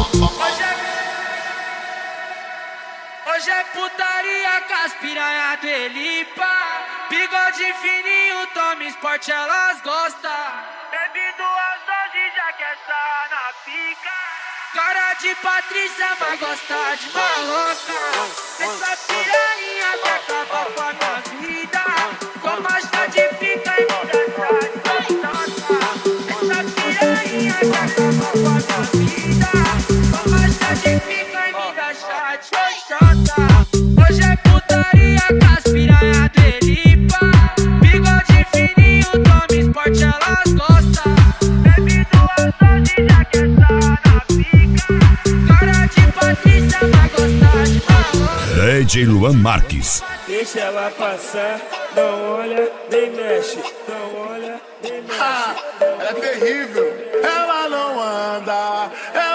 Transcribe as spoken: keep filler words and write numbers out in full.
Hoje é putaria com as piranha do Elipa. Bigode fininho, toma esporte, elas gostam. Bebido às doze, já quer estar na pica. Cara de Patrícia, mas gosta de maloca. Essa piranha quer acabar com a minha vida. Com máscara de pica e me dá de gostosa. Essa piranha quer acabar com a minha vida. Com máscara de pica e me dá chá de gostosa. Hoje é putaria com as piranha do Elipa. Bigode fininho, toma esporte, elas gostam. Bebido às doze, já quer estar na pica. Cara de Patrícia, vai gostar de maloca. D J Luan Marques. Deixa ela passar, não olha, nem mexe. Não olha, nem mexe. Ela é terrível. Ela não anda, ela